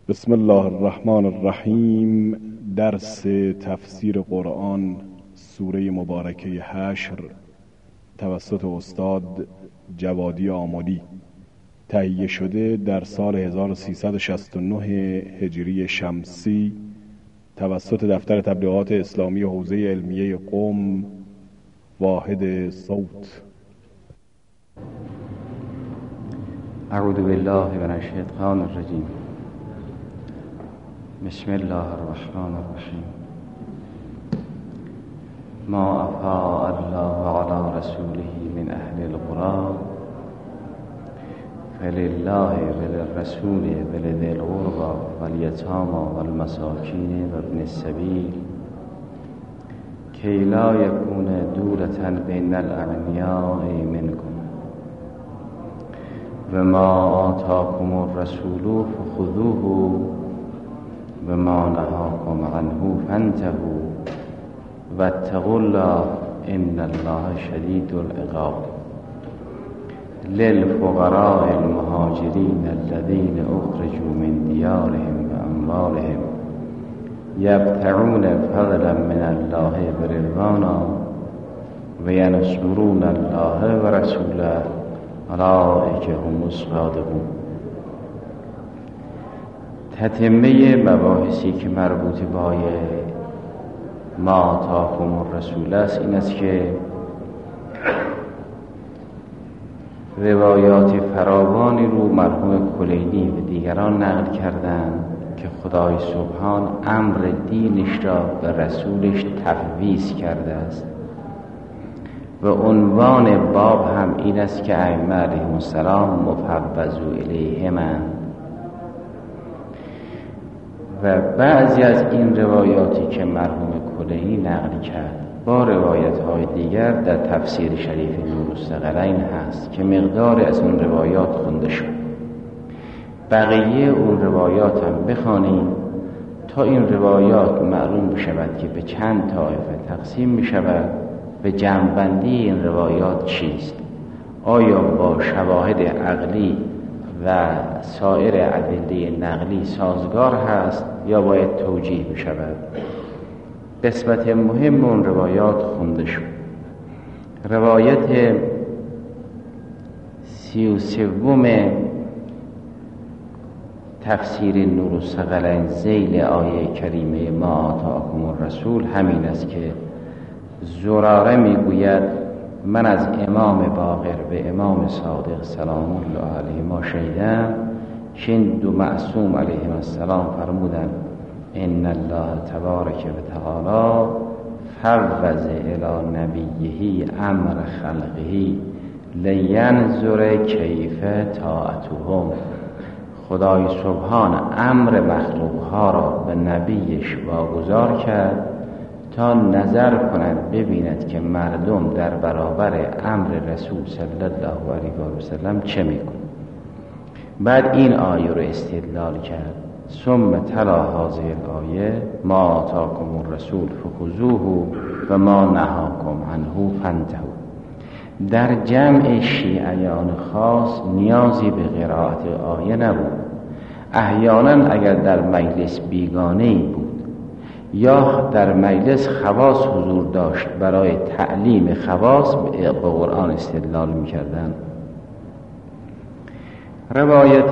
بسم الله الرحمن الرحیم. درس تفسیر قرآن سوره مبارکه حشر توسط استاد جوادی آملی، تهیه شده در سال 1369 هجری شمسی توسط دفتر تبلیغات اسلامی حوزه علمیه قم، واحد صوت. اعوذ بالله من الشیطان الرجیم. بسم الله الرحمن الرحیم. ما افاء الله علی رسوله من اهل القرى فلله وللرسول ولذي القربى والیتامی والمساکین وابن السبیل کی لا یکون دولة بین الاغنیاء منکم وما آتاکم الرسول فخذوه وما نهاكم عنه فانتهوا واتقوا الله ان الله شدید العقاب. للفقراء المهاجرين الذين اخرجوا من ديارهم واموالهم يبتغون فضلا من الله ورضوانا وينصرون الله ورسوله اولئک هم الصادقون. تتمه مباحثی که مربوط با ما آتاکم الرسول است این است که روایات فراوانی رو مرحوم کلینی و دیگران نقل کردند که خدای سبحان امر دینش را به رسولش تفویض کرده است و عنوان باب هم این است که ائمه علیهم السلام مفوضوا الیهما. و بعضی از این روایاتی که مرحوم کلینی نقل کرد با روایت‌های دیگر در تفسیر شریف نور الثقلین هست که مقدار از اون روایات خونده شد. بقیه اون روایات هم بخوانیم تا این روایات معلوم بشود که به چند طایفه تقسیم می شود و جمع‌بندی این روایات چیست. آیا با شواهد عقلی و سایر ادله نقلی سازگار هست یا باید توجیه بشود؟ قسمت مهم اون روایات خونده شد. روایت 33 تفسیر نور الثقلین ذیل آیه کریمه ما آتاکم الرسول همین است که زراره میگوید من از امام باقر به امام صادق سلام الله علیهما شنیدم که این دو معصوم علیهم السلام فرمودند ان الله تبارک و تعالی فوض الی نبیه امر خلقه لینظر کیف طاعتهم. خدای سبحان امر مخلوقها را به نبیش واگذار کرد تا نظر کند ببیند که مردم در برابر امر رسول صلی الله علیه و سلم چه میکنند. بعد این آیه رو استدلال کرد. ثم تلا هذه الآیه ما آتاکم الرسول فخذوه و ما نهاکم عنه فانتهوا. در جمع شیعیان خاص نیازی به قرائت آیه نبود. احیانا اگر در مجلس بیگانه‌ای بود یا در مجلس خواص حضور داشت برای تعلیم خواص به قرآن استدلال می‌کردند. روایت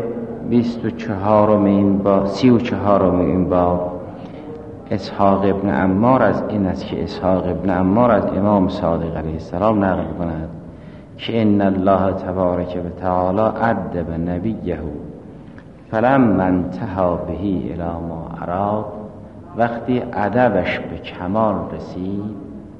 34 این باب اسحاق ابن عمار از این است که اسحاق ابن عمار از امام صادق علیه السلام نقل کند که ان الله تبارک و تعالی ادب نبیه فلما انتهى به الی ما اراد. وقتی ادبش به کمال رسید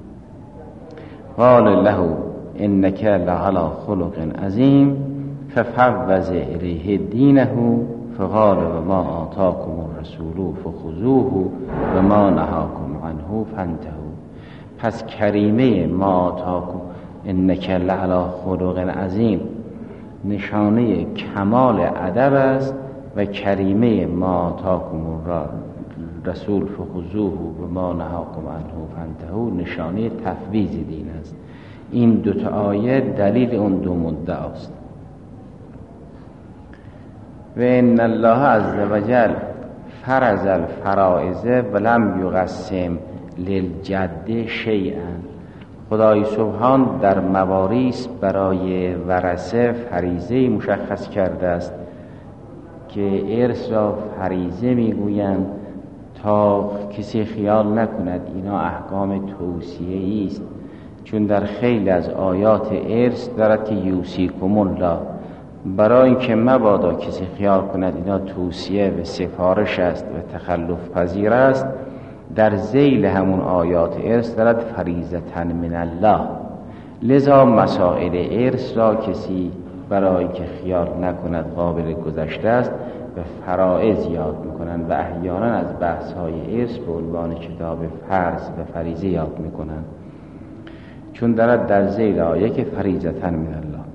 قال له انک لعلی خلق عظیم ففوض الیه دینه فقال و ما آتاکم الرسول فخذوه و ما نهاکم عنه فانتهوا. پس کریمه ما آتاکم انک لعلی خلق عظیم نشانه کمال ادب است و کریمه ما آتاکم رسول فخذوه و ما نهاکم عنه فانتهوا نشانه تفویض دین است. این دوتا آیه دلیل اون دو مدعا است. و ان الله عز وجل فرض الفرائض ولم یقسم للجد شیئا. خدای سبحان در مواریث برای ورثه فریضه مشخص کرده است که ارث را فریضه میگویند تا کسی خیال نکند اینا احکام توصیه‌ای است، چون در خیلی از آیات ارث دارد که یوصیکم الله، برای اینکه مبادا کسی خیال کند اینا توصیه و سفارش است و تخلف پذیر است، در ذیل همون آیات ارث دارد فریضةً من الله. لذا مسائل ارث را کسی برای که خیال نکند قابل گذشته است به فرائض یاد میکنند و احیانا از بحث های ارث به عنوان کتاب فرض و فریضه یاد میکنند، چون دارد در ذیل آیه که فریضةً من الله.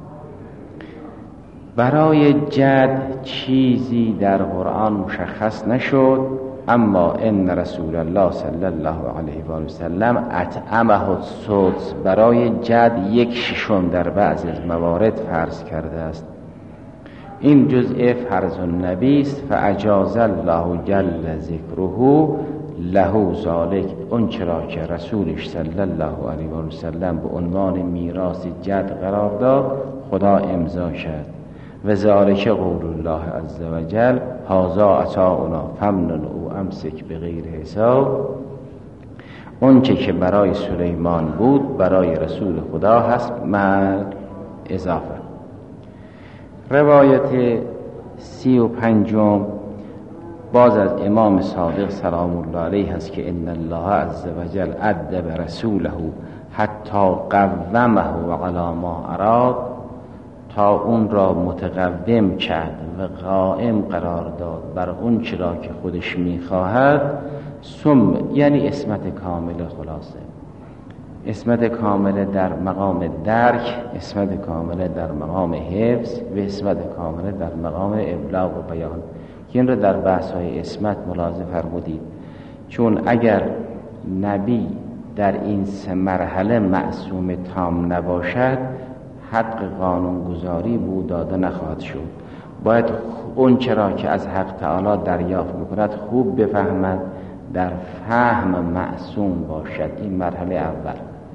برای جد چیزی در قرآن مشخص نشد، اما ان رسول الله صلی الله علیه و سلم اطعمه السدس، برای جد 1/6 در بعض از موارد فرض کرده است. این جزء فرض النبی است، فاجاز الله جل ذکره له ذلک، اون چرا که رسولش صلی الله علیه و سلم به عنوان میراث جد قرار داد خدا امضا کرد. و ذالک قول الله عز وجل هذا عطاؤنا فامنن او امسک بغیر حساب. اون چه که برای سلیمان بود برای رسول خدا هست مع اضافه. روایت 35 باز از امام صادق سلام الله علیه هست که ان الله عز وجل ادب رسوله حتی قومه علی ما اراد، تا اون را متقوم کرد و قائم قرار داد بر اون چرا که خودش میخواهد. ثم یعنی اسمت کامل، خلاصه اسمت کامل در مقام درک، اسمت کامل در مقام حفظ و اسمت کامل در مقام ابلاغ و بیان. این را در بحث های اسمت ملاحظه فرمودید، چون اگر نبی در این 3 مرحله معصوم تام نباشد حق قانونگذاری بود داده نخواهد شد. باید اون چرا که از حق تعالی دریافت میکند خوب بفهمد، در فهم معصوم باشد. این مرحله اول.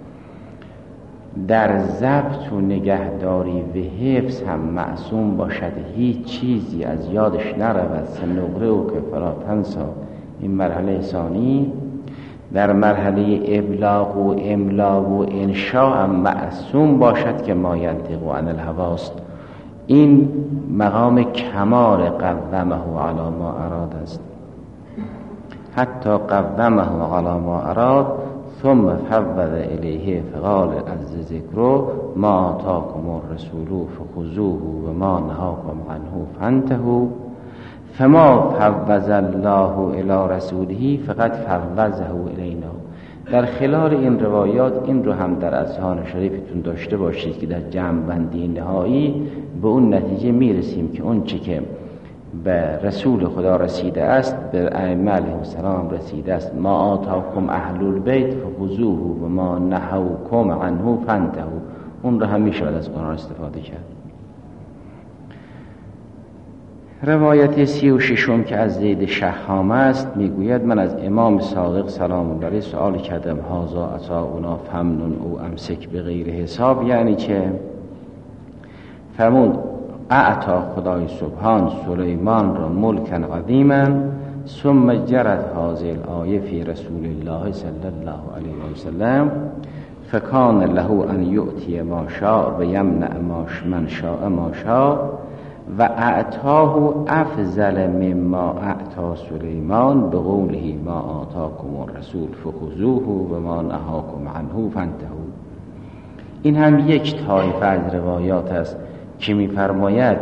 در ضبط و نگهداری و حفظ هم معصوم باشد، هیچ چیزی از یادش نرود. سنقرئ و که فلا تنسی. این مرحله ثانی. در مرحله ابلاغ و املا و انشاء هم معصوم باشد که ما ینطق عن الهوی است. این مقام کمال قومه علی ما اراد است. حتی قومه علی ما اراد ثم فوض الیه فقال عز ذکره ما آتاکم الرسول فخذوه و ما نهاکم عنه فانتهوا فما فوض الله الی رسوله فقد فوضه الینا. در خلال این روایات این رو هم در اذهان شریفتون داشته باشید که در جمع بندی نهایی به اون نتیجه میرسیم که اون چی که به رسول خدا رسیده است به ائمه علیهم السلام رسیده است، ما آتاکم اهل البیت فخذوه و ما نهاکم عنه فانتهوا، اون رو هم میشود از قرآن استفاده کرد. روایت 36 که از زید شهام است میگوید من از امام صادق سلام الله علیه سؤال کردم هذا عطاؤنا فامنن او امسک بغیر حساب، یعنی که فرمود اعطا خدای سبحان سلیمان را ملکا قدیما ثم جرت هذه الآیه فی رسول الله صلی الله علیه و سلم فکان له ان یؤتی ما شاء و یمنع من شاء ما شاء و اعطاه افضل مما اعطا سلیمان به قوله ما آتاکم الرسول فخذوه و ما نهاکم عنه فانتهوا. این هم یک طایفه از روایات است که می‌فرماید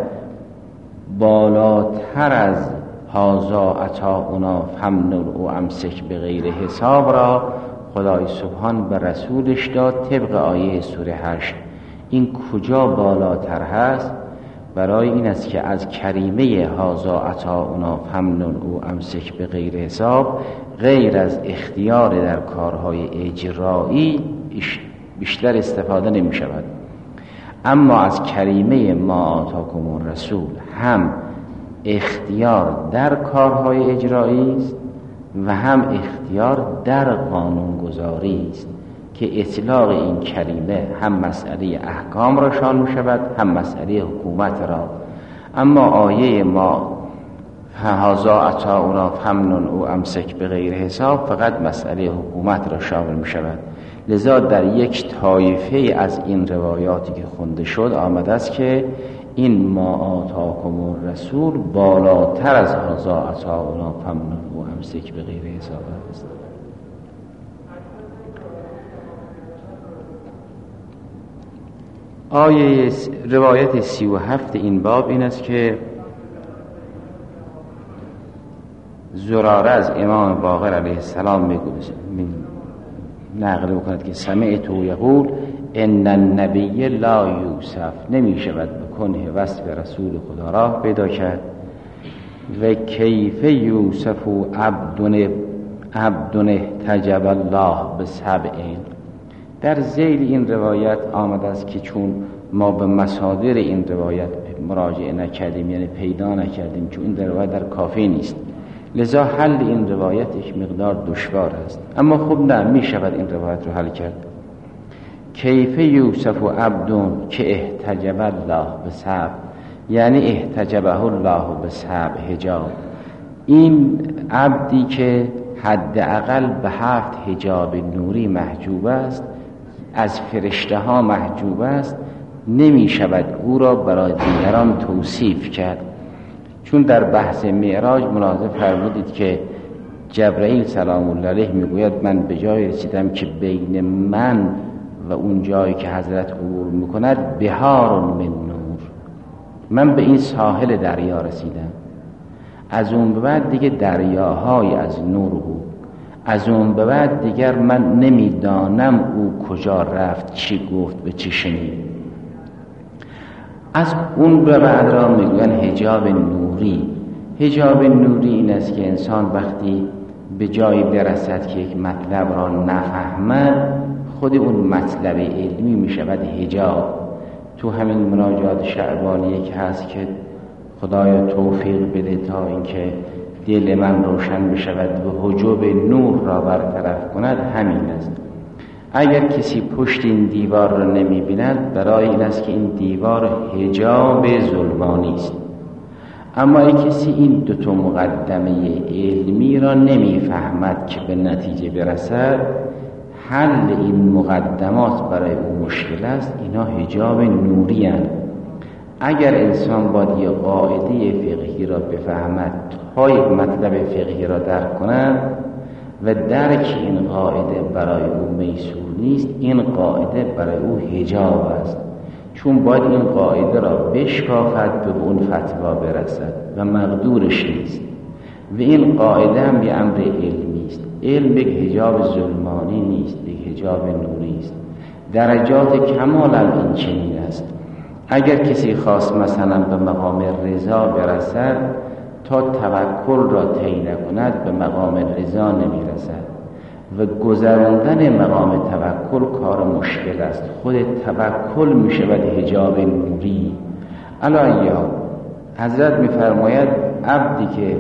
بالاتر از هذا عطاؤنا فامنن او امسک بغیر حساب را خدای سبحان به رسولش داد طبق آیه سوره 8. این کجا بالاتر هست؟ برای این است که از کریمه هذا عطاؤنا فامنن او امسک بغیر حساب غیر از اختیار در کارهای اجرایی بیشتر استفاده نمی شود. اما از کریمه ما آتاکم الرسول هم اختیار در کارهای اجرایی است و هم اختیار در قانونگذاری است که اطلاق این کلمه هم مسئله احکام را شامل می شود هم مسئله حکومت را. اما آیه ما هذا عطاؤنا فامنن او امسک به غیر حساب فقط مسئله حکومت را شامل می شود. لذا در یک طایفه از این روایاتی که خونده شد آمده است که این ما آتاکم الرسول بالاتر از هذا عطاؤنا فامنن او امسک به غیر حساب است. آیه روایت 37 این باب این است که زراره از امام باقر علیه السلام نقل بکند که سمعت یقول ان النبی لا یوصف، نمی شود بکنه وصف رسول خدا را پیدا کرد. و کیف یوصف عبد احتجب الله بسبعین. در ذیل این روایت آمده است که چون ما به مصادر این روایت مراجعه نکردیم، یعنی پیدا نکردیم، چون این روایت در کافی نیست، لذا حل این روایت یک مقدار دشوار است. اما خب نه، می شود این روایت رو حل کرد. کیف یوسف عبدون که احتجب الله بسبع، یعنی احتجبه الله بسبع حجاب. این عبدی که حداقل به 7 حجاب نوری محجوب است، از فرشته ها محجوب است، نمی شود او را برای دیگران توصیف کرد. چون در بحث معراج ملاحظه فرمودید که جبرئیل سلام الله علیه میگوید من به جای رسیدم که بین من و اون جایی که حضرت عبور میکند بهار من نور، من به این ساحل دریا رسیدم. از اون به بعد دیگه دریاهای از نور بود. از اون به بعد دیگر من نمیدانم او کجا رفت، چی گفت، به چی شنید. از اون به بعد را میگوین حجاب نوری. حجاب نوری این است که انسان وقتی به جایی برسد که یک مطلب را نفهمد، خود اون مطلب علمی میشود حجاب. تو همین مناجات شعبانیه که هست که خدایا توفیق بده تا اینکه دل من روشن بشود و حجاب نور را برطرف کند، همین است. اگر کسی پشت این دیوار را نمی بیند، برای این است که این دیوار حجاب ظلمانی است. اما اگر کسی این 2 مقدمه علمی را نمی فهمد که به نتیجه برسد، حل این مقدمات برای او مشکل است. اینا حجاب نوری هستند. اگر انسان باید یک قاعده فقهی را بفهمد تا یک مطلب فقهی را درک کند و درک این قاعده برای او میسور نیست، این قاعده برای او حجاب است. چون باید این قاعده را بشکافد به اون فتوا برسد و مقدورش نیست. و این قاعده هم یه امر علمی است. علم یک حجاب ظلمانی نیست، یک حجاب نوری است. درجات کمال هم این چنین است. اگر کسی خواست مثلا به مقام رضا برسد، تا توکل را طی نکند به مقام رضا نمیرسد و گذراندن مقام توکل کار مشکل است. خود توکل میشود حجاب نوری. علاوه حضرت میفرماید عبدی که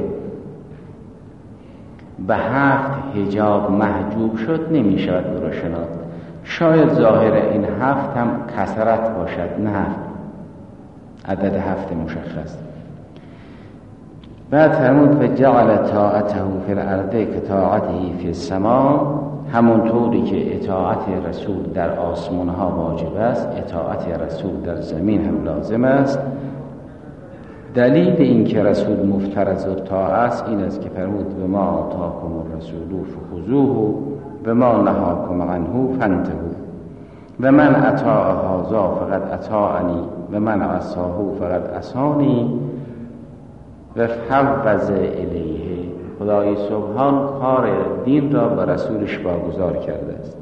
به 7 حجاب محجوب شد نمیشود او را شناخت. شاید ظاهر این 7 هم کثرت باشد، نه عدد 7 مشخص. بعد فرمود و جعل طاعته فی الارض که طاعته فی السماء، همونطوری که اطاعت رسول در آسمان ها واجب است، اطاعت رسول در زمین هم لازم است. دلیل این که رسول مفترض الطاعه است این است که فرمود و ما آتاکم الرسول فخذوه و ما نهاکم عنه فانتهوا و من اطاع هذا فقد اطاعنی و من عصاه فقد عصانی و فوض الیه. خدای سبحان کار دین را به رسولش واگذار کرده است.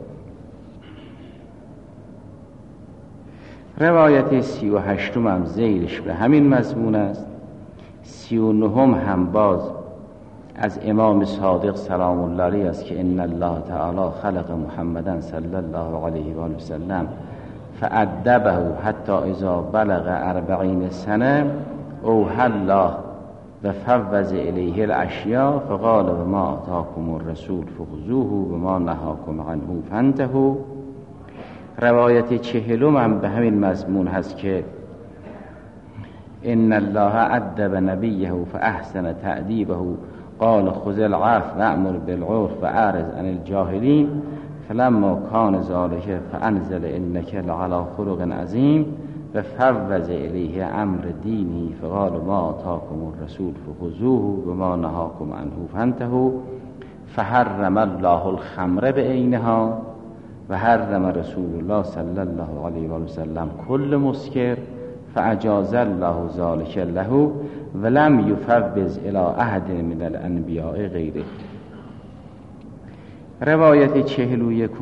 روایت 38 هم ذیلش به همین مضمون است. 39 هم باز از امام صادق سلام الله علیه است که ان الله تعالی خلق محمدا صلی الله علیه و آله وسلم فأدبه حتی اذا بلغ 40 سنه اوحى الله و فوض الیه الاشیاء فقال و ما آتاکم الرسول فخذوه و ما نهاکم عنه فانتهوا. روایت 40 هم به همین مضمون هست که ان الله ادب نبیه فاحسن تأدیبه قال خذ العفو وامر بالعرف واعرض عن الجاهلین فلما کان ذلك فانزل انک لعلی خلق عظیم و فوض الیه امر دینی فقال ما آتاکم الرسول فخذوه و ما نهاکم عنه فانتهوا. فحرم الله الخمر بعینها و حرم رسول الله صلی الله علیه و سلم کل مسکر فاجاز الله ذلك له ولم یفوض الی احد من الانبیاء غیره. روایت 41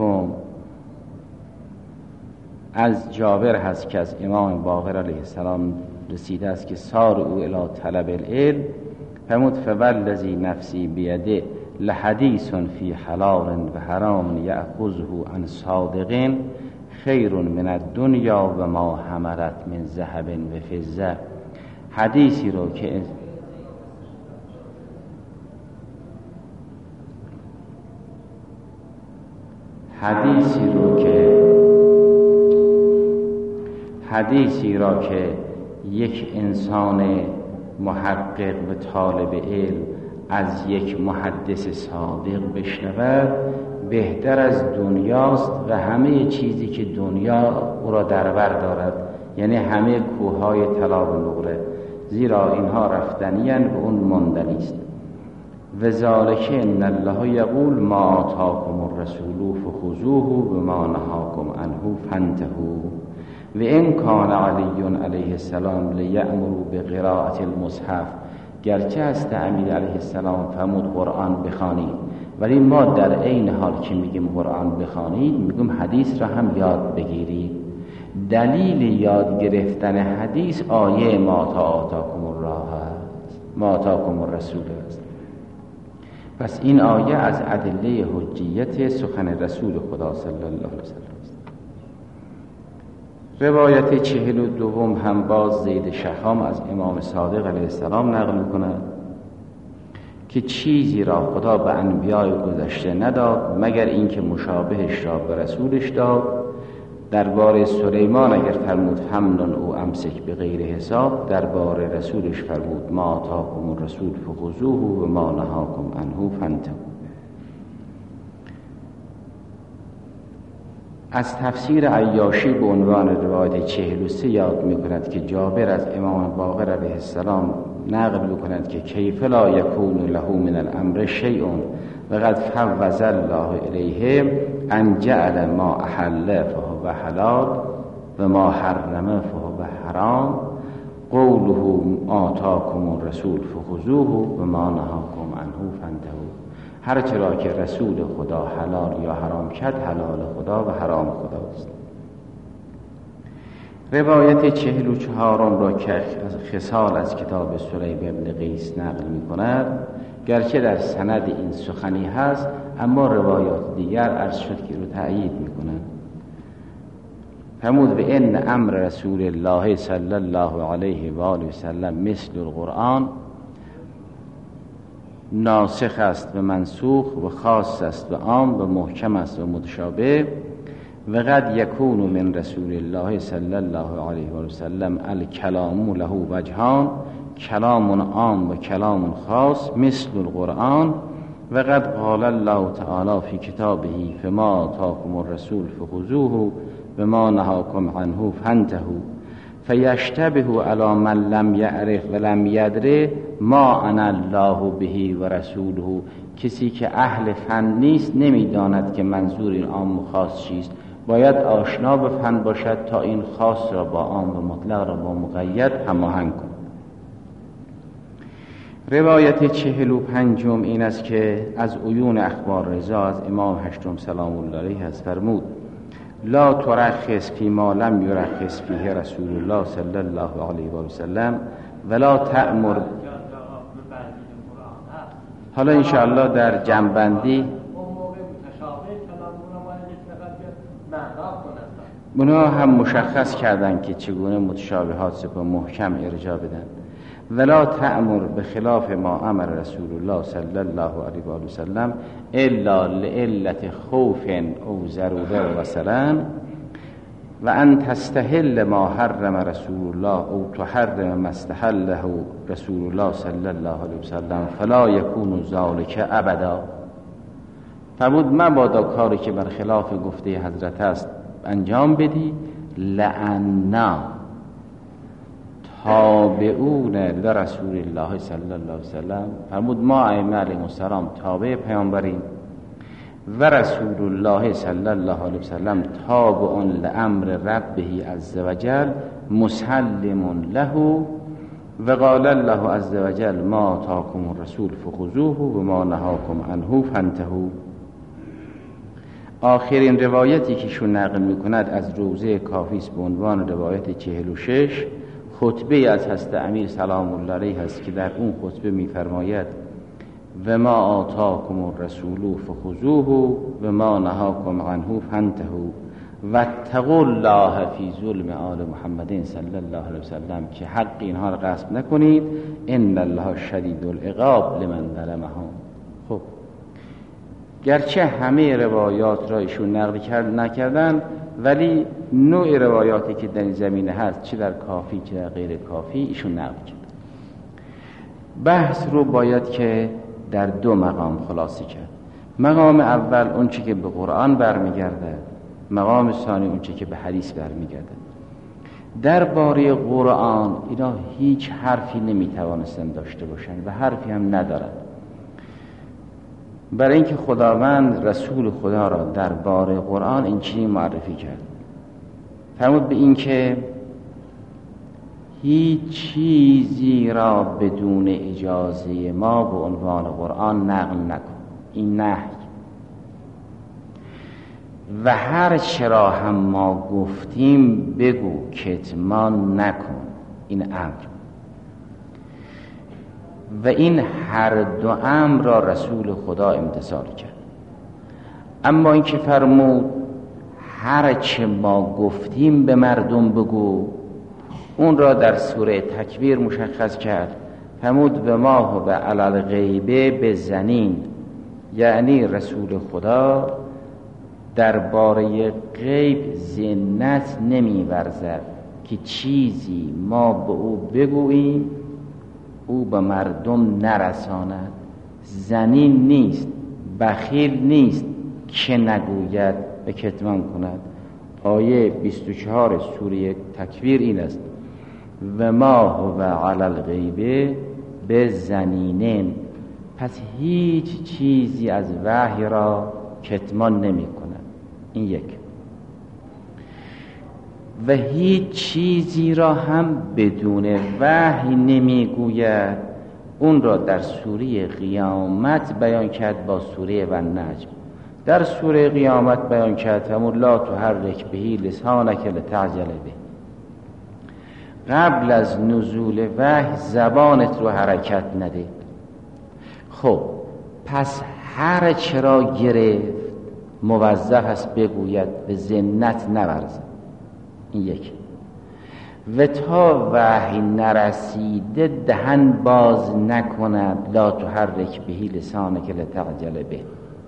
از جابر هست که از امام باقر علیه السلام رسیده است که سار او الی طلب العلم فرمود فوالذی نفسی بیده لحدیث فی حلال و حرام یأخذه عن صادق خیر من الدنیا و ما حملت من ذهب و فضه. حدیثی رو که حدیثی را که یک انسان محقق و طالب علم از یک محدث صادق بشنود بهتر از دنیاست و همه چیزی که دنیا او را در بر دارد، یعنی همه کوههای طلا و نقره، زیرا اینها رفتنی‌اند و اون ماندنی است. و ذالک ان الله یقول ما آتاکم الرسول فخذوه و ما نهاکم عنه فانتهوا. و ان کان علی علیه السلام لیأمر بقراءة المصحف، گرچه است امیر علیه السلام فرمود قرآن بخوانید، ولی ما در عین حال که میگیم قرآن بخوانید میگیم حدیث را هم یاد بگیرید. دلیل یاد گرفتن حدیث آیه ما آتاکم الرسول است. پس این آیه از ادله حجیت سخن رسول خدا صلی الله علیه وسلم است. روایت 42 هم باز زید شهام از امام صادق علیه السلام نقل می‌کند که چیزی را خدا به انبیای گذشته نداد مگر اینکه مشابهش را به رسولش داد. درباره سلیمان اگر فرمود حمل او امسک به غیر حساب، درباره رسولش فرمود ما آتاکم الرسول فخذوه و ما نهاکم عنه فانتهوا. از تفسیر عیاشی به عنوان روایت 43 یاد می‌کند که جابر از امام باقر علیه السلام نقل می‌کند که کیف لا یکون له من الامر شیء و قد فوض الله الیه ان جعل ما احل فهو حلال و ما حرم فهو حرام قوله آتاکم الرسول فخذوه و ما نهاکم عنه فانتهوا. هر چرا که رسول خدا حلال یا حرام کرد حلال خدا و حرام خداست. روایت 44 را که از خصال از کتاب سلیم ابن قیس نقل می کند، گرچه در سند این سخنی هست اما روایات دیگر عرض شد که رو تأیید می کنند. فرمود به ان امر رسول الله صلی الله علیه و آله و سلم مثل القرآن، ناسخ است و منسوخ و خاص است و عام و محکم است و متشابه. و قد یکون من رسول الله صلی الله علیه و سلم الکلام له وجهان، کلام عام و کلام خاص مثل القرآن. و قد قال الله تعالی فی کتابه فما آتاکم الرسول فخذوه و ما نهاکم عنه فانتهوا. فیشتبه علی من لم یعرف و لم یدر ما انا الله به و رسوله. کسی که اهل فن نیست نمیداند که منظور این عام و خاص چیست، باید آشنا به فن باشد تا این خاص را با عام و مطلق را با مقید هماهنگ کند. روایت 45 این است که از عیون اخبار رضا از امام هشتم سلام الله علیه از فرمود لا ترخص فی ما لم یرخص فیه رسول الله صلی الله علیه و سلم ولا تأمر. حالا انشاءالله در جنبندی اونا هم مشخص کردن که چگونه متشابهات سپاه محکم ارجاع بدن. ولا تأمر بخلاف ما امر رسول الله صلی الله علیه و آله و سلم الا لعلت خوف او ضروره مثلا و ان تستحل ما حرم رسول الله او تحرم ما استحله رسول الله صلی الله علیه و سلم فلا یکون ذلک ابدا. فرمود مبادا کاری که بر خلاف گفته حضرت است انجام بدی. لعنا تابعون لرسول الله صلی الله علیه و سلم، فرمود ما ائمه علیهم السلام تابع پیامبریم و رسول الله صلی الله علیه و سلم تابع لامر ربه عز وجل مسلم له و قال الله عز وجل ما آتاکم الرسول فخذوه و ما نهاکم عنه فانتهوا. آخرین روایتی که شون نقل میکند از روضه کافی است به عنوان روایت 46 خطبه از حضرت امیر سلام الله علیه است که در اون خطبه میفرماید و ما آتاکم الرسول فخذوه و ما نهاکم عنه فانتهوا واتقوا الله فی ظلم آل محمد صلی الله علیه وسلم، که حق اینها را غصب نکنید ان الله شدید العقاب لمن ظلمهم. خب گرچه همه روایات را ایشون نقل نکردن ولی نوع روایاتی که در این زمینه هست چه در کافی چه در غیر کافی ایشون نقل کرد. بحث رو باید که در دو مقام خلاصه کرد. مقام اول اون چه که به قرآن برمیگرده، مقام ثانی اون چه که به حدیث برمیگرده. درباره قرآن اینا هیچ حرفی نمیتوانستن داشته باشن و حرفی هم ندارن، برای اینکه خداوند رسول خدا را درباره قرآن این چنین معرفی کرد. فرمود به این که هیچ چیزی را بدون اجازه ما به عنوان قرآن نقل نکن، این نهی. و هر چرا هم ما گفتیم بگو، کتمان نکن، این امر. و این هر دو امر را رسول خدا امتثال کرد. اما این که فرمود هر چه ما گفتیم به مردم بگو، اون را در سوره تکویر مشخص کرد. فرمود به ما و علی الغیبه بزنین، یعنی رسول خدا درباره غیب ذمت نمی‌ورزد که چیزی ما به او بگوییم او به مردم نرساند. زنین نیست، بخیل نیست که نگوید و کتمان کند. آیه 24 سوره تکویر این است و ما هو علی الغیبه بزنینین. پس هیچ چیزی از وحی را کتمان نمی کند. این یک. و هیچ چیزی را هم بدون وحی نمیگوید. اون را در سوره قیامت بیان کرد با سوره و النجم. در سوره قیامت بیان کرد همون لا تحرک بهی لسانک لتعجل به. قبل از نزول وحی زبانت رو حرکت نده. خب پس هر چرا گرفت موظف است بگوید، به ذمت نورزد. این یک. و تا وحی نرسیده دهن باز نکند لا تحرک بهی لسانک لتعجل به.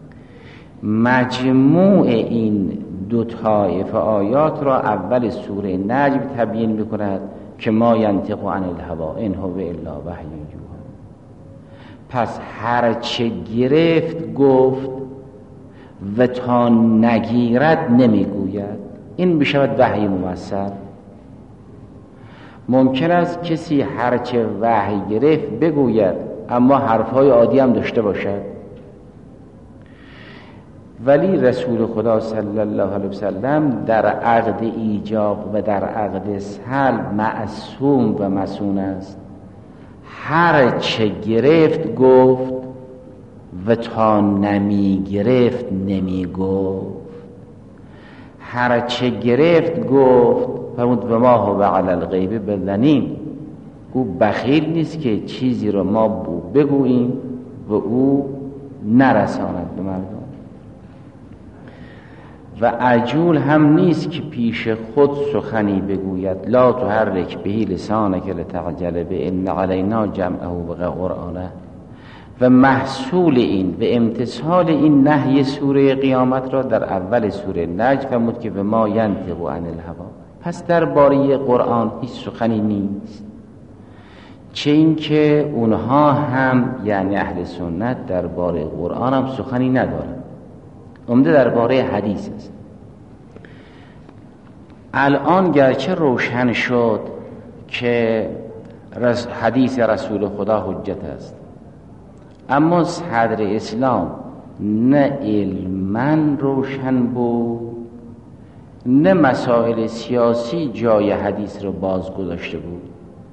مجموع این دو طایفه آیات را اول سوره نجم تبیین میکند که ما ینطق عن الهوی ان هو الا وحی یوحی. پس هر چه گرفت گفت و تا نگیرد نمیگوید. این بشود وحی موثر. ممکن است کسی هرچه وحی گرفت بگوید اما حرفهای عادی هم داشته باشد، ولی رسول خدا صلی الله علیه وسلم در عقد ایجاب و در عقد سلب معصوم و مصون است. هرچه گرفت گفت و تا نمی گرفت نمی گفت. هرچه گرفت گفت. فرمود و ما هو علی الغیبه بضنین. او بخیل نیست که چیزی رو ما بگوییم و او نرساند به مردم. و عجول هم نیست که پیش خود سخنی بگوید. لا تحرک به لسانک لتعجل به ان علینا جمعه و قرآنه. و محصول این و امتثال این نهی سوره قیامت را در اول سوره نجم فرمود که به ما ینطق عن الهوا. پس درباره قرآن هیچ سخنی نیست، چه این که اونها هم یعنی اهل سنت درباره قرآن هم سخنی ندارند، عمده درباره حدیث است. الان گرچه روشن شد که حدیث رسول خدا حجت است، اما صدر اسلام نه علماً روشن بود، نه مسائل سیاسی جای حدیث رو باز گذاشته بود.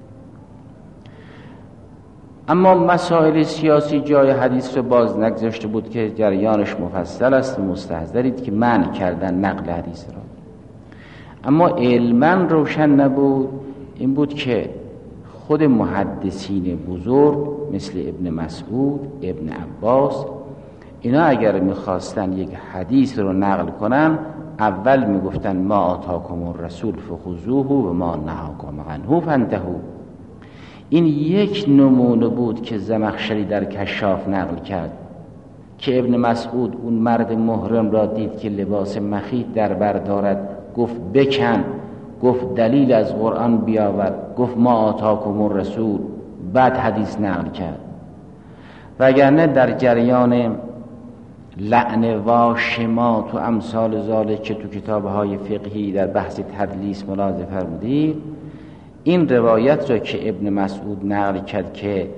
اما مسائل سیاسی جای حدیث رو باز نگذاشته بود که جریانش مفصل است و مستحضرید که منع کردن نقل حدیث را. اما علماً روشن نبود. این بود که خود محدثین بزرگ مثل ابن مسعود، ابن عباس، اینا اگر میخواستن یک حدیث رو نقل کنن اول میگفتن ما آتاکم الرسول فخذوه و ما نهاکم عنه فانتهوا. این یک نمونه بود که زمخشری در کشاف نقل کرد که ابن مسعود اون مرد محرم را دید که لباس مخیط در بر دارد، گفت بکن، گفت دلیل از قرآن بیاور، گفت ما آتاکم الرسول، بعد حدیث نقل کرد. وگرنه در جریان لعن واشمات و امثال ذالک که تو کتاب‌های فقهی در بحث تدلیس ملاحظه فرمودید، این روایت را که ابن مسعود نقل کرد که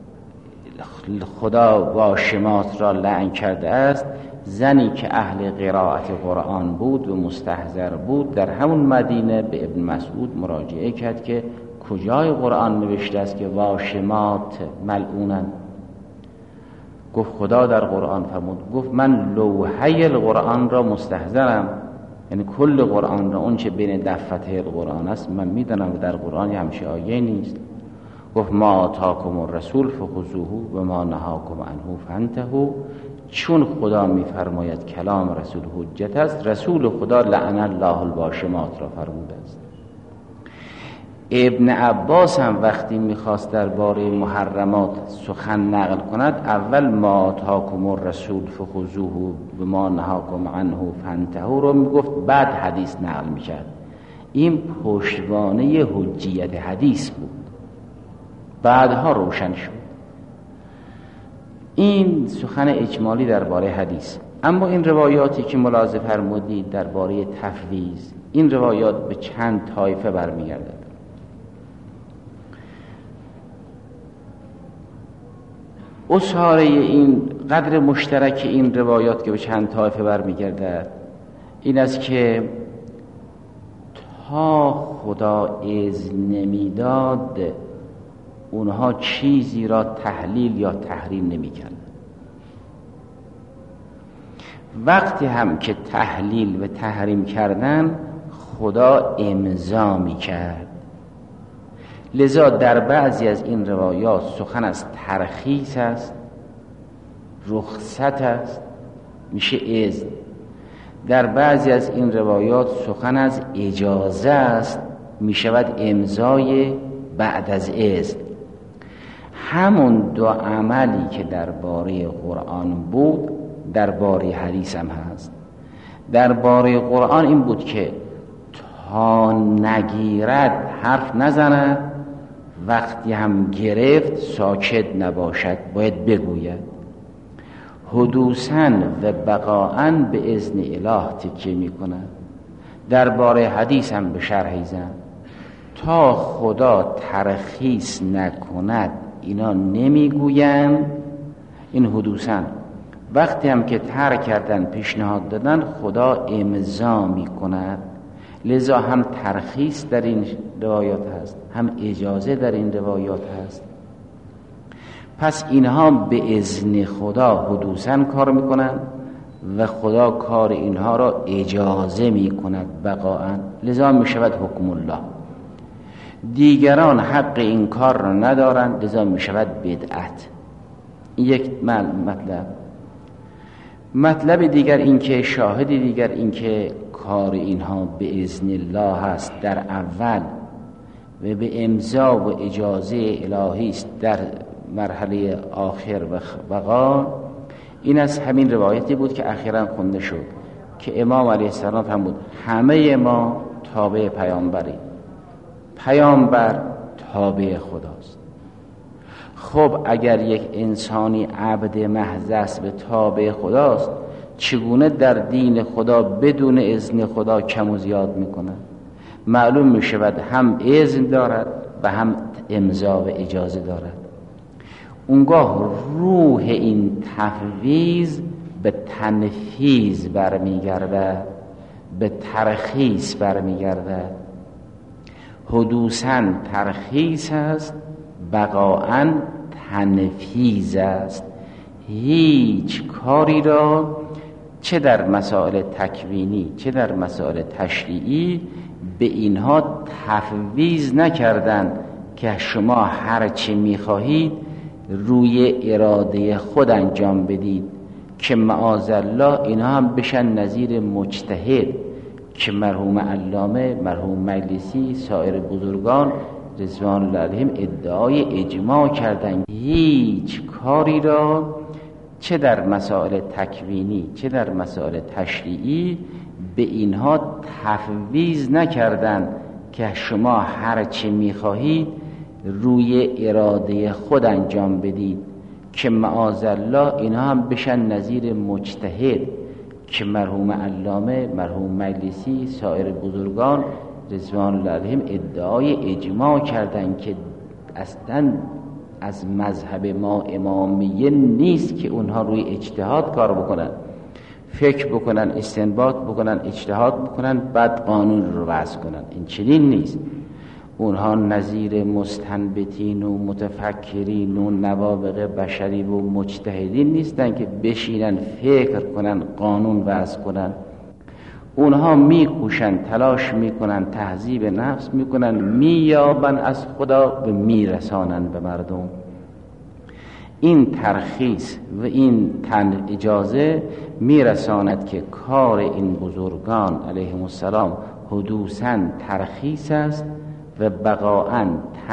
خدا واشمات را لعن کرده است، زنی که اهل قرائت قرآن بود و مستحضر بود در همون مدینه به ابن مسعود مراجعه کرد که کجای قرآن نوشته است که واشمات ملعونن؟ گفت خدا در قرآن فرمود. گفت من لوحه القرآن را مستحضرم، یعنی کل قرآن را، اون چه بین دفته القرآن است من میدونم و در قرآن همچه آیه نیست. گفت ما آتاکم الرسول فخذوه و ما نهاکم عنه فانتهوا. چون خدا میفرماید کلام رسول حجت است، رسول خدا لعن الله الواشمات را فرموده است. ابن عباس هم وقتی میخواست درباره محرمات سخن نقل کند اول ما آتاکم الرسول فخذوه و ما نهاکم عنه فانتهوا رو میگفت، بعد حدیث نقل میکرد. این پشتوانه حجیت حدیث بود، بعدها روشن شد. این سخن اجمالی درباره حدیث. اما این روایاتی که ملاحظه فرمودید درباره تفویض، این روایات به چند طایفه برمیگردد. اصحاره این قدر مشترک این روایات که به چند طایفه برمیگردد این است که تا خدا اذن نمیداد اونها چیزی را تحلیل یا تحریم نمی‌کردند. وقتی هم که تحلیل و تحریم کردن خدا امضا می‌کرد. لذا در بعضی از این روایات سخن از ترخیص است، رخصت است، میشه اذن. در بعضی از این روایات سخن از اجازه است، میشود امضای بعد از اذن. همون دو عملی که درباره قرآن بود درباره حدیث هم هست. درباره قرآن این بود که تا نگیرد حرف نزند، وقتی هم گرفت ساکت نباشد، باید بگوید. حدوثاً و بقاءً به اذن اله تکیه می کند. درباره حدیث هم به شرحی زن تا خدا ترخیص نکند اینا نمیگویند. این حدوثاً. وقتی هم که ترک کردن پیشنهاد دادن خدا امضا می کند. لذا هم ترخیص در این روایات هست، هم اجازه در این روایات هست. پس اینها به اذن خدا حدوثاً کار میکنند و خدا کار اینها را اجازه میکند بقاءً. لذا میشود حکم الله. دیگران حق این کار را ندارند، لذا میشود بدعت. این یک مطلب. مطلب دیگر این که شاهد دیگر این که کار اینها به اذن الله است در اول و به امضا و اجازه الهی است در مرحله آخر و بقا، این از همین روایتی بود که اخیراً خونده شد که امام علیه السلام هم بود همه ما تابع پیامبریم، پیامبر تابع خداست. خب اگر یک انسانی عبد محض است به تابع خداست، چگونه در دین خدا بدون اذن خدا کم و زیاد میکنه؟ معلوم میشود هم اذن دارد و هم امضا و اجازه دارد. اونگاه روح این تفویض به تنفیذ برمیگردد، به ترخیص برمیگردد. حدوثاً ترخیص است، بقاءً تنفیذ است. هیچ کاری را چه در مسائل تکوینی چه در مسائل تشریعی به اینها تفویض نکردند که شما هر چی میخواهید روی اراده خود انجام بدید، که معاذالله اینها هم بشن نظیر مجتهد که مرحوم علامه، مرحوم مجلسی، سایر بزرگان رضوان الله علیهم ادعای اجماع کردند هیچ کاری را چه در مسائل تکوینی چه در مسائل تشریعی به اینها تفویض نکردند که شما هر چی میخواهید روی اراده خود انجام بدید، که معاذالله اینها هم بشن نظیر مجتهد که مرحوم علامه، مرحوم مجلسی، سایر بزرگان رضوان الله علیهم ادعای اجماع کردند که اصلا از مذهب ما امامیه نیست که اونها روی اجتهاد کار بکنن، فکر بکنن، استنباط بکنن، اجتهاد بکنن، بعد قانون رو وضع کنن. این چنین نیست. اونها نظیر مستنبطین و متفکرین و نوابغ بشری و مجتهدین نیستن که بشینن فکر کنن، قانون وضع کنن. اونها میکوشن، تلاش میکنن، تهذیب نفس میکنن، مییابن از خدا و میرسانن به مردم. این ترخیص و این اجازه میرساند که کار این بزرگان علیهم السلام حدوثاً ترخیص است و بقاءً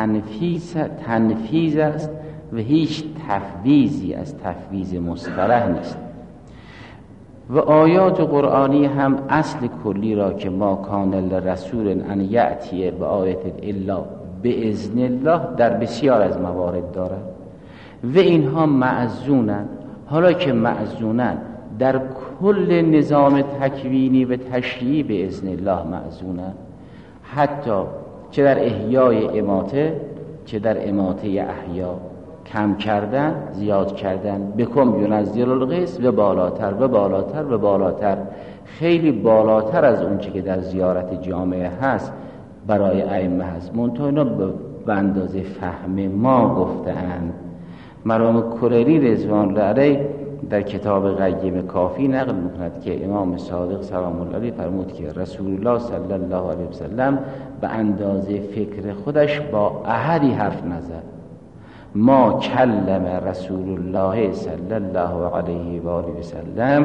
تنفیذ است و هیچ تفویضی از تفویض مصطلح نیست. و آیات قرآنی هم اصل کلی را که ما کان لرسول ان یأتی بآیة الا باذن الله در بسیار از موارد دارد و اینها معزونن. حالا که معزونن در کل نظام تکوینی و تشریعی به اذن الله معزونن، حتی چه در احیای اماته چه در اماته احیا، کم کردن زیاد کردن، بکم ینزل الغیث و بالاتر و بالاتر و بالاتر، خیلی بالاتر از اون چه که در زیارت جامعه هست برای ائمه هست. منتها اینا به اندازه فهم ما گفتند. مرحوم کرری رضوان الله علیه در کتاب قیم کافی نقل می‌کند که امام صادق سلام الله علیه فرمود که رسول الله صلی الله علیه و سلم به اندازه فکر خودش با احدی حرف نزد. ما کلم رسول الله صلی الله علیه و آله و سلم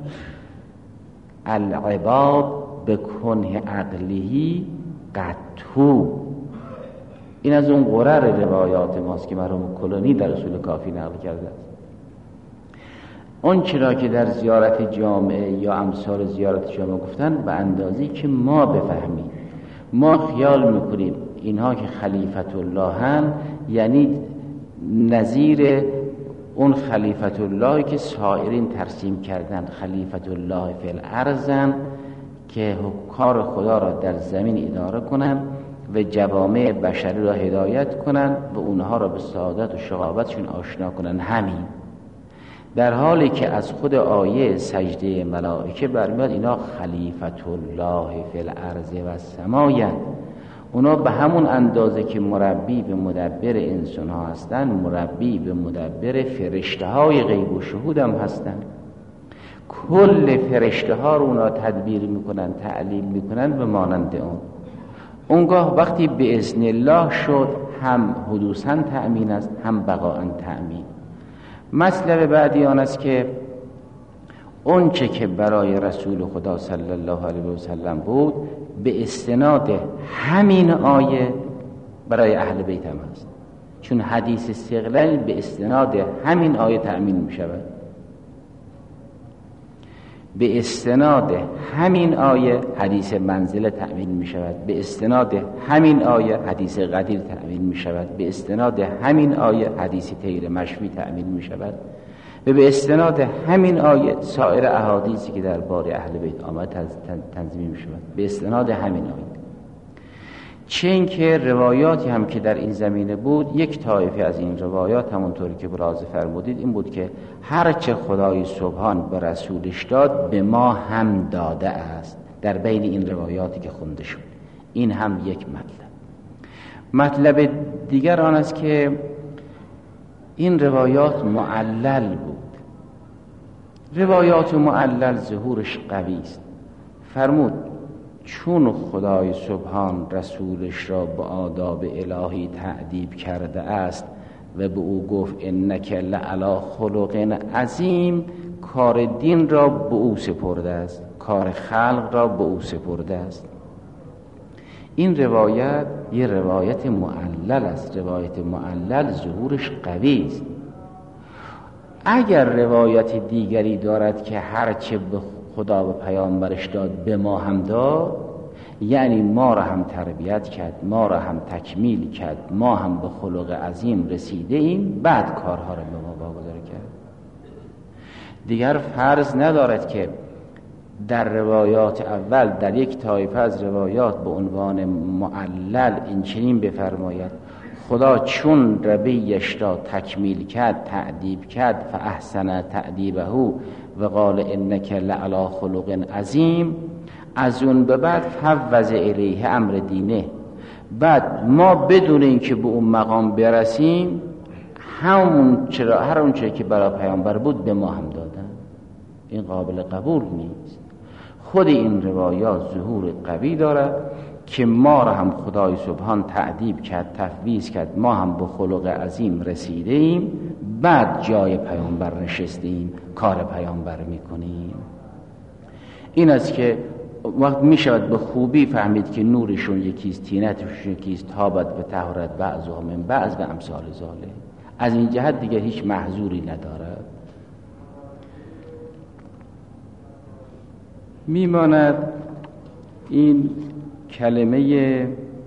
العباد بکنه عقلی قطو. این از اون قرر روایات ماست که مرحوم کلونی در اصول کافی نقل کرده است. اون چرا که در زیارت جامعه یا امثال زیارت جامعه گفتن به اندازی که ما بفهمیم. ما خیال میکنیم اینها که خلیفت الله هم یعنی نظیر اون خلیفت الله که سایرین ترسیم کردن، خلیفت الله فی الارض که کار خدا را در زمین اداره کنن و جوامع بشری را هدایت کنن و اونها را به سعادت و شقاوتشون آشنا کنن. همین در حالی که از خود آیه سجده ملائکه برمیاد اینا خلیفت الله فی الارض و السماء، اونا به همون اندازه که مربی به مدبر انسان ها هستن، مربی به مدبر فرشته های غیب و شهود هم هستن. کل فرشته ها رو اونا تدبیر میکنن، تعلیم میکنن و مانند اونگاه وقتی به اذن الله شد هم حدوثاً تأمین است هم بقاءً تأمین. مطلب بعدی آن است که اون چه که برای رسول خدا صلی الله علیه و سلم بود به استناد همین آیه برای اهل بیت هم هست، چون حدیث استقلال به استناد همین آیه تأمین می شود. به استناد همین آیه حدیث منزله تأمین می شود، به استناد همین آیه حدیث غدیر تأمین می شود، به استناد همین آیه حدیث طیر مشوی تأمین می شود و به استناد همین آیه سایر احادیثی که در بار اهل بیت آمد تنظیم می شود، به استناد همین آیه. چه اینکه روایاتی هم که در این زمینه بود، یک طایفه از این روایات همونطوری که براز فرمودید این بود که هرچه خدای سبحان به رسولش داد به ما هم داده است. در بین این روایاتی که خونده شد این هم یک مطلب دیگر آن است که این روایات معلل بود. روایات معلل ظهورش قوی است. فرمود چون خدای سبحان رسولش را به آداب الهی تأدیب کرده است و به او گفت انک لعلی خلق عظیم، کار دین را به او سپرده است، کار خلق را به او سپرده است. این روایت یه روایت معلل است. روایت معلل ظهورش قوی است. اگر روایت دیگری دارد که هرچه به خدا و پیامبرش داد به ما هم داد، یعنی ما را هم تربیت کرد، ما را هم تکمیل کرد، ما هم به خلق عظیم رسیده ایم، بعد کارها را به ما واگذار کرد. دیگر فرض ندارد که در روایات اول در یک طایفه از روایات به عنوان معلل این چنین بفرماید خدا چون ربیش را تکمیل کرد، تأدیب کرد، فاحسن تأدیبه و قال انک لعلی خلق عظیم، از اون به بعد فوض الیه امر دینه، بعد ما بدون اینکه به اون مقام برسیم هر اون چه که برای پیامبر بود به ما هم دادن. این قابل قبول نیست. خود این روایات ظهور قوی دارد که ما را هم خدای سبحان تأدیب کرد، تفویض کرد، ما هم به خلق عظیم رسیده ایم، بعد جای پیامبر نشستیم، کار پیامبر میکنیم. این است که وقت میشود به خوبی فهمید که نورشون یکیست، طینتشون یکیست، تابت و طهرت بعضها من بعض و امثال ذالک. از این جهت دیگر هیچ محظوری ندارد. میماند این کلمه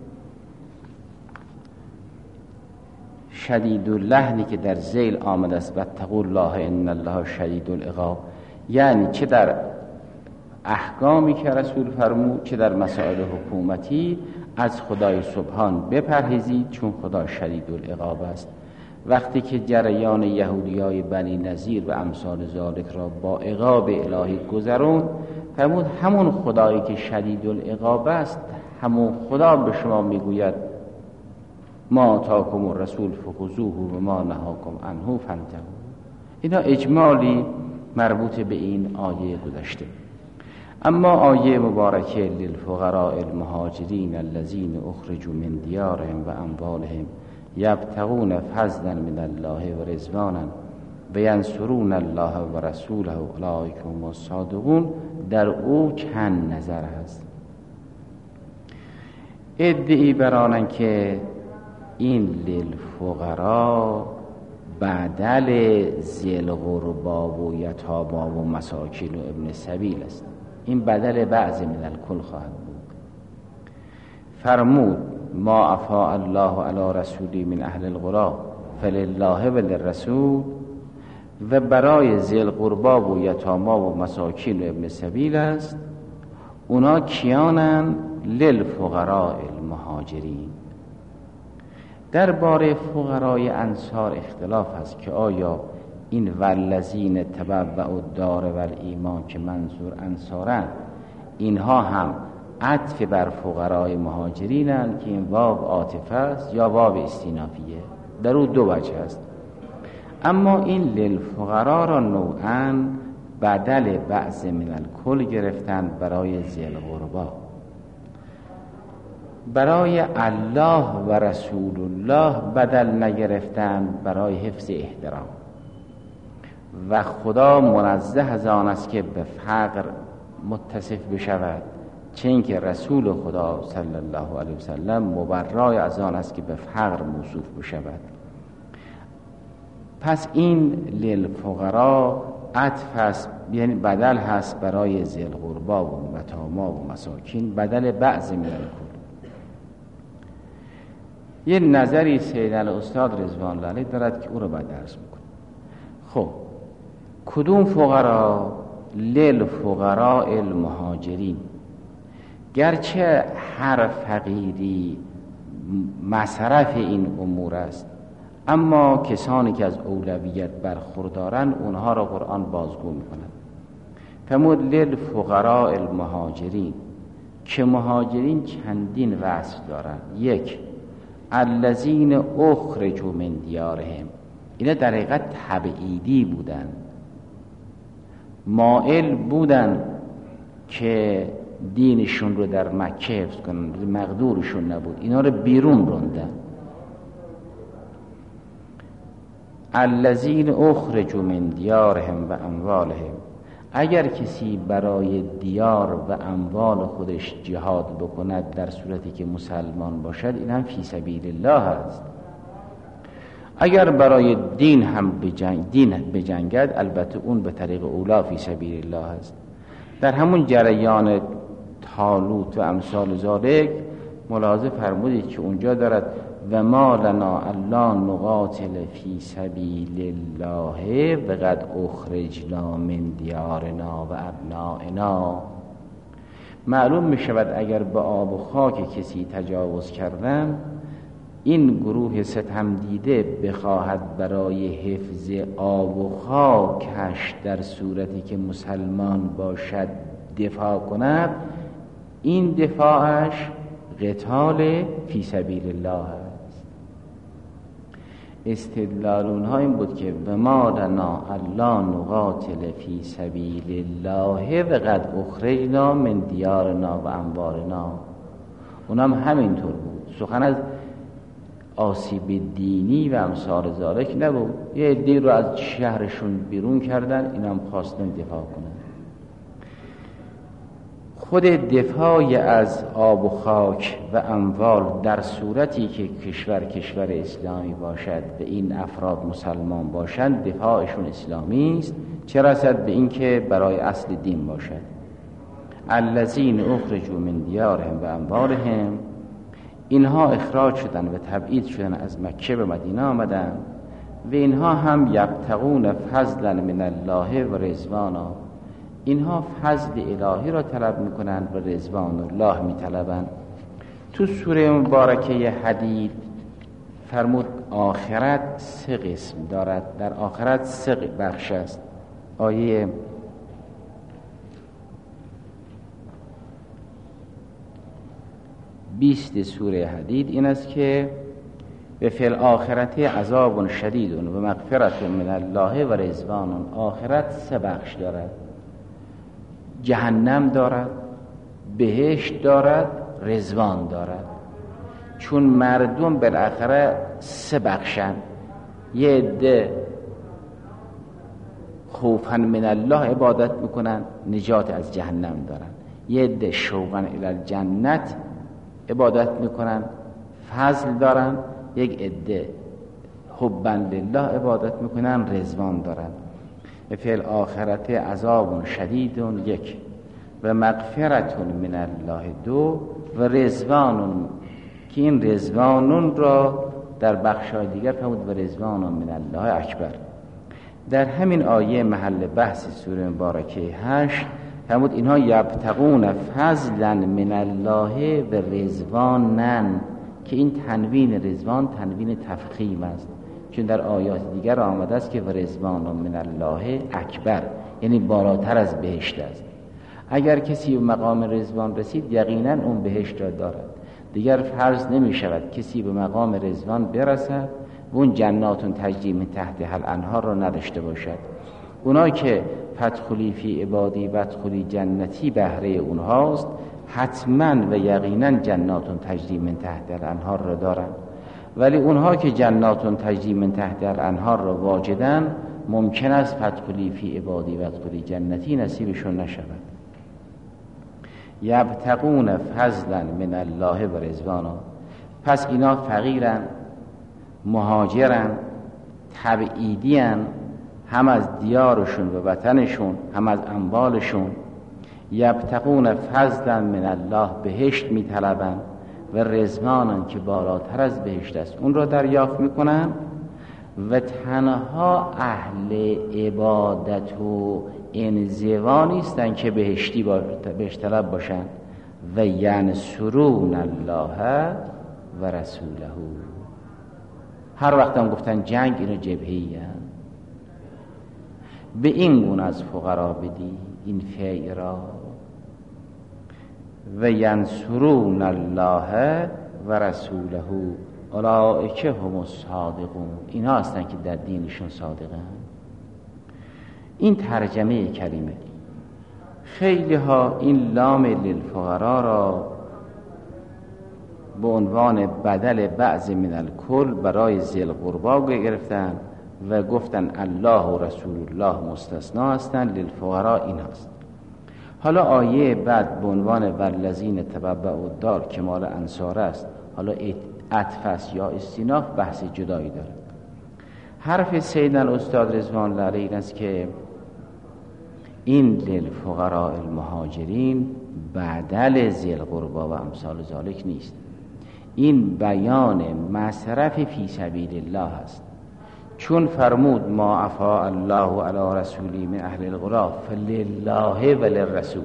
شدید اللحنی که در ذیل آمده است، واتقوا الله ان الله شدید العقاب، یعنی چه در احکامی که رسول فرمود چه در مسائل حکومتی از خدای سبحان بپرهیزید چون خدا شدید العقاب است. وقتی که جریان یهودیای بنی نذیر و امثال ذالک را با عقاب الهی گذرون، فرمود همون خدایی که شدید العقاب است همون خدا به شما میگوید ما آتاکم الرسول فخذوه و ما نهاکم عنه فانتهوا. اینا اجمالی مربوط به این آیه گذشته. اما آیه مبارکه للفقراء المهاجرین الذین اخرجوا من دیارهم و اموالهم یبتغون فضلا من الله و رضوانا و ینصرون الله و رسوله اولئک هم الصادقون، در او چند نظر هست. ادعی برانن که این للفقراء بدل ذی القربا و یتاما و مساکین و ابن سبیل است. این بدل بعض من الکل خواهد بود. فرمود ما افاء الله علی رسولی من اهل القرى فلله وللرسول، و برای ذی القربا و یتاما و مساکین و ابن سبیل است. اونا کیانن؟ للفقراء المهاجرین. درباره فقرای انصار اختلاف هست که آیا این والذین تبوأوا الدار والایمان که منظور انصارن، اینها هم عطف بر فقرای مهاجرینن که این واو عاطفه است یا واو استینافیه؟ در او دو وجه است. اما این للفقرا را نوعاً بدل بعض من الکل گرفتن برای ذی القربا. برای الله و رسول الله بدل نگرفتن برای حفظ احترام، و خدا منزه از آن است که به فقر متصف بشود، چه اینکه رسول خدا صلی الله علیه وسلم مبرای از آن است که به فقر موصوف بشود. پس این للفقراء عطف است، یعنی بدل هست برای ذی القربی و یتامی و مساکین، بدل بعض من الکل. یه نظری سید الاستاد رضوان الله علیه دارد که او رو بعد درس میکنه. خب کدوم فقرا؟ للفقراء المهاجرین. گرچه هر فقیری مصرف این امور است، اما کسانی که از اولویت برخوردارن اونها را قرآن بازگو میکند. فرمود للفقراء المهاجرین، که مهاجرین چندین وصف دارند. یک، الذین اخرجوا من دیارهم، اینا در حقیقت تبعیدی بودن، مائل بودن که دینشون رو در مکه حفظ کنن، مقدورشون نبود، اینا رو بیرون راندن. الذین اخرجوا من دیارهم و اموالهم، اگر کسی برای دیار و اموال خودش جهاد بکند در صورتی که مسلمان باشد، این هم فی سبیل الله است. اگر برای دین هم بجنگد، البته اون به طریق اولا فی سبیل الله است. در همون جریان طالوت و امثال ذالک ملاحظه فرمودید که اونجا دارد و ما لنا الا نقاتل فی سبیل الله و قد اخرجنا من دیارنا و ابنائنا. معلوم می شود اگر به آب و خاک کسی تجاوز کردن، این گروه ستم دیده بخواهد برای حفظ آب و خاکش در صورتی که مسلمان باشد دفاع کند، این دفاعش قتال فی سبیل الله است. استدلال اونها این بود که و ما لنا الا نقاتل فی سبیل الله و قد اخرجنا من دیارنا و اموالنا. اونم همینطور بود، سخن از آسیب دینی و امثال ذالک نبود. یه عده رو از شهرشون بیرون کردن، اینم خواستن دفاع کنن. خود دفاع از آب و خاک و اموال در صورتی که کشور اسلامی باشد و این افراد مسلمان باشند، دفاعشون اسلامی است، چه رسد به این که برای اصل دین باشد. الذین اخرجوا من دیارهم و اموالهم، اینها اخراج شدن و تبعید شدن از مکه به مدینه آمدن و اینها هم یبتغون فضلا من الله و رضوانا، اینها فضل الهی را طلب میکنند و رضوان الله میطلبند. تو سوره مبارکه حدید فرمود آخرت 3 قسم دارد، در آخرت 3 بخش است. آیه 20 سوره حدید این است که به فی الاخرت عذاب شدید و مغفرت من الله و رضوان. آخرت 3 بخش دارد، جهنم دارد، بهشت دارد، رضوان دارد. چون مردم بالاخره 3 بخشن، یه عده خوفا من الله عبادت میکنن، نجات از جهنم دارن. یه عده شوقا الی الجنت عبادت میکنن، فضل دارن. یک عده حبا لله عبادت میکنن، رضوان دارن. فی الاخرت عذاب شدید 1 و مغفرت من الله 2 و رضوان، که این رضوانون را در بخشای دیگر فرمود و رضوان من الله اکبر. در همین آیه محل بحث سوره مبارکه 8 فرمود اینها یبتغون فضلا من الله و رضوانن، که این تنوین رضوان تنوین تفخیم است، چون در آیات دیگر آمده است که و رضوان من الله اکبر، یعنی بالاتر از بهشت است. اگر کسی به مقام رضوان رسید یقینا اون بهشت را دارد. دیگر فرض نمی شود کسی به مقام رضوان برسد و اون جنات تجری من تحتها الانهار را نداشته باشد. اونایی که فادخلی فی عبادی وادخلی جنتی بهره اونهاست، حتما و یقینا جنات تجری من تحتها الانهار را دارند. ولی اونها که جنات تجری من تحتها الانهار را واجدن، ممکن است فدخلی فی عبادی و ادخلی جنتی نصیبشون نشود. یبتغون فضلا من الله و رضوانا، پس اینا فقیرن، مهاجرن، تبعیدین، هم از دیارشون و وطنشون هم از اموالشون. یبتغون فضلا من الله، بهشت میطلبن، و رضوانن که بالاتر از بهشت است اون را دریافت میکنن. و تنها اهل عبادت و انزوا نیستن که بهشت طلب باشن. و ینصرون الله و رسوله، هر وقت هم گفتن جنگ اینو جبهه‌ای به این گونه از فقرا بدی این فعل را. و ینصرون الله و رسوله اولئک هم الصادقون، اینا هستن که در دینشون صادقن. این ترجمه کلمه. خیلی ها این لام للفقرا را به عنوان بدل بعض من الکل برای ذی القربا گرفتن و گفتن الله و رسول الله مستثنا هستند، للفقرا این هست. حالا آیه بعد به عنوان والذین تبوأوا الدار که مال انصار است، حالا عطف است یا استیناف بحث جدایی داره. حرف سیدنا الاستاد رضوان الله علیه این است که این للفقراء المهاجرین بدل ذی القربا و امثال ذالک نیست، این بیان مصرف فی سبیل الله است. چون فرمود ما افاء الله علی رسولی من اهل القری فلله وللرسول،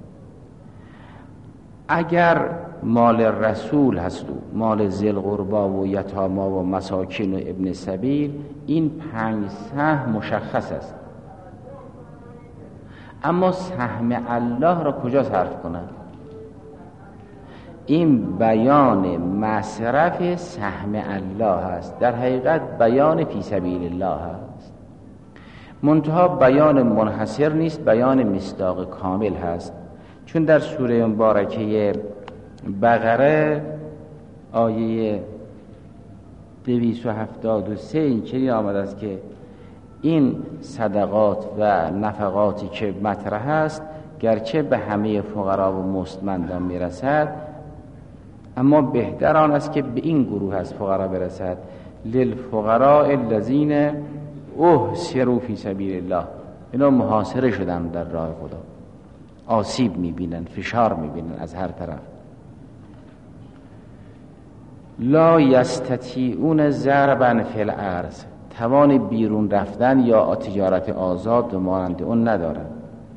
اگر مال رسول هست و مال ذی القربا و یتاما و مساکین و ابن سبیل، این 5 سهم مشخص است. اما سهم الله را کجا صرف کنند؟ این بیان مصرف سهم الله است، در حقیقت بیان فی سبیل الله است. منتها بیان منحصر نیست، بیان مصداق کامل هست. چون در سوره مبارکه بقره آیه 273 این چنین آمده است که این صدقات و نفقاتی که مطرح است گرچه به همه فقرا و مستمندان میرسد، اما بهتر آن است که به این گروه از فقرا برسد. للفقراء الذین احصروا فی سبیل الله، اینا محاصره شدن در راه خدا، آسیب میبینن، فشار میبینن از هر طرف. لا یستطیعون ضربا فی الارض، توان بیرون رفتن یا تجارت آزاد و مانند اون ندارن.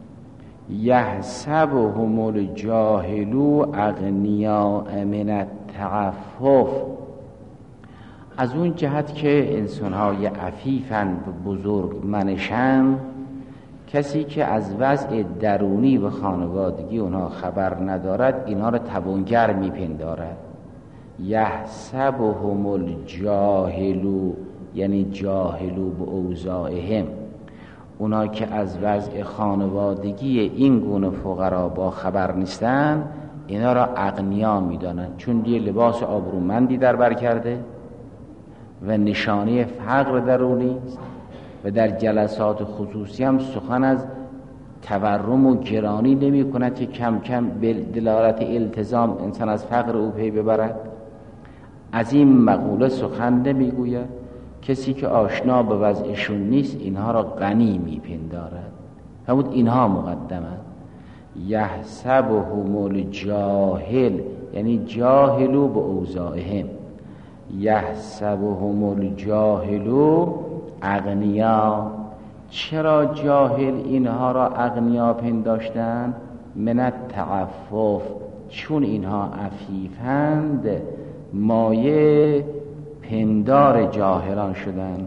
یحسبهم الجاهل اغنیاء من التعفف، از اون جهت که انسان‌های عفیفن و بزرگ منشن، کسی که از وضع درونی و خانوادگی اونها خبر ندارد اینها را توانگر میپندارد. یحسبهم الجاهل یعنی جاهلو به اوضاعهم، اونا که از وضع خانوادگی این گونه فقرا با خبر نیستن اینا را اغنیا میدانن، چون یه لباس آبرومندی در بر کرده و نشانه فقر درونی است و در جلسات خصوصی هم سخن از تورم و گرانی نمی کند که کم کم به دلالت التزام انسان از فقر او پی ببرد. از این مقوله سخن نمی گوید. کسی که آشنا به وضعشون نیست اینها را غنی میپندارد، همون اینها مقدمند. یحسبهم الجاهل یعنی جاهلو به اوضاعهم، یحسبهم الجاهلو اغنیا. چرا جاهل اینها را اغنیا پنداشتند؟ من التعفف، چون اینها عفیفند مایه پندار جاهلان شدن.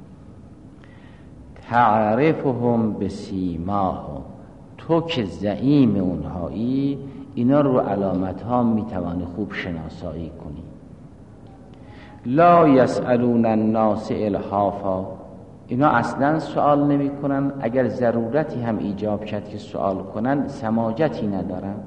تعرفهم بسیماهم، تو که زعیم اونهایی اینا رو علامت ها میتوانی خوب شناسایی کنی. لا یسألون الناس الحافا، اینا اصلا سوال نمی کنن، اگر ضرورتی هم ایجاب کرد که سوال کنن سماجتی ندارن.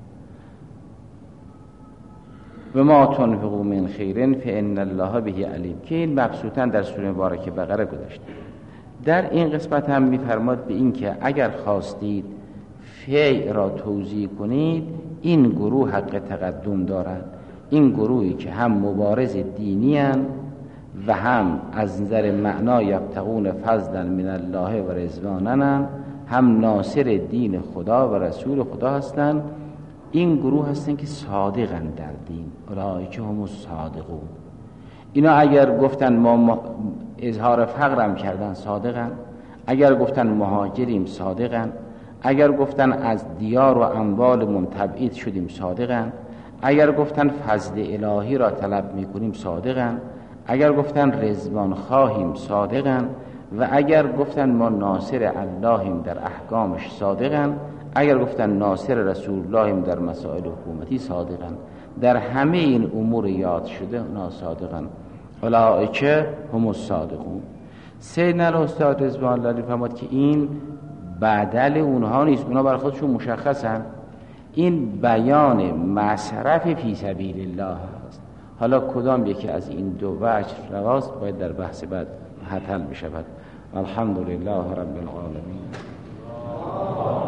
و ما تنفقوا من خیر فان الله به علیم، که این مبسوطاً در سوره مبارکه بقره گذاشته. در این قسمت هم می‌فرماد به این که اگر خواستید فیع را توزیع کنید، این گروه حق تقدم دارند. این گروهی که هم مبارز دینی هستند و هم از نظر معنا یبتغون فضلا من الله و رضوانا، هم ناصر دین خدا و رسول خدا هستند. این گروه هستند که صادقند در دین، اولئک هم الصادقون. اینا اگر گفتن ما اظهار فقرم کردن صادقن، اگر گفتن مهاجریم صادقن، اگر گفتن از دیار و اموالمون تبعید شدیم صادقن، اگر گفتن فضل الهی را طلب میکنیم صادقن، اگر گفتن رضوان خواهیم صادقن، و اگر گفتن ما ناصر اللهیم در احکامش صادقن، اگر گفتن ناصر رسول اللهیم در مسائل حکومتی صادقن. در همه این امور یاد شده اونا صادقن. اولئک هم الصادقون. سیدنا الاستاد رضوان الله فرمود که این بدل اونها نیست، اونا بر خودشون مشخصن. این بیان مصرف فی سبیل الله است. حالا کدام یکی از این دو وجه رواست باید در بحث بعد حتل بشود. الحمدلله رب العالمین.